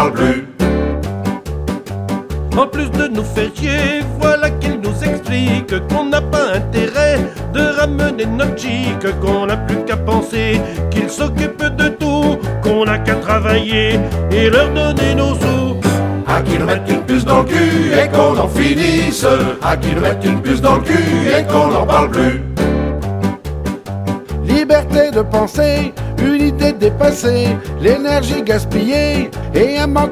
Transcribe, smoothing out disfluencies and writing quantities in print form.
parle plus. En plus de nous faire chier, voilà qu'il nous explique qu'on n'a pas intérêt de ramener notre chic, qu'on n'a plus qu'à penser qu'il s'occupe de tout, qu'on n'a qu'à travailler et leur donner nos sous. À qui nous mettre une puce dans le cul et qu'on en finisse. À qui nous mettre une puce dans le cul et qu'on n'en parle plus. Liberté de penser, une idée dépassée, l'énergie gaspillée et un manque